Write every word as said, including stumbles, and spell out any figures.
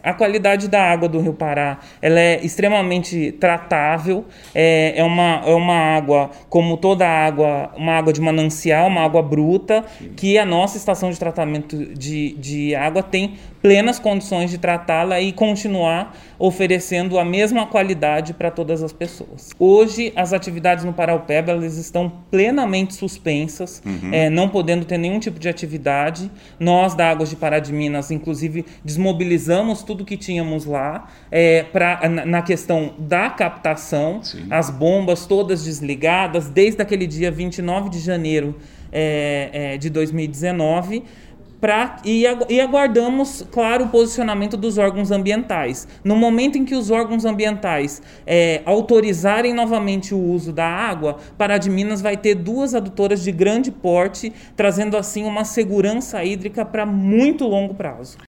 A qualidade da água do Rio Pará, ela é extremamente tratável, é, é, uma, é uma água, como toda água, uma água de manancial, uma água bruta, Sim. que a nossa estação de tratamento de, de água tem plenas condições de tratá-la e continuar oferecendo a mesma qualidade para todas as pessoas. Hoje, as atividades no Paraupeba, elas estão plenamente suspensas, uhum. é, não podendo ter nenhum tipo de atividade. Nós, da Águas de Pará de Minas, inclusive, desmobilizamos tudo que tínhamos lá é, pra, na, na questão da captação, Sim. as bombas todas desligadas, desde aquele dia vinte e nove de janeiro é, é, de dois mil e dezenove, Pra, e, e aguardamos, claro, o posicionamento dos órgãos ambientais. No momento em que os órgãos ambientais é, autorizarem novamente o uso da água, Pará de Minas vai ter duas adutoras de grande porte, trazendo assim uma segurança hídrica para muito longo prazo.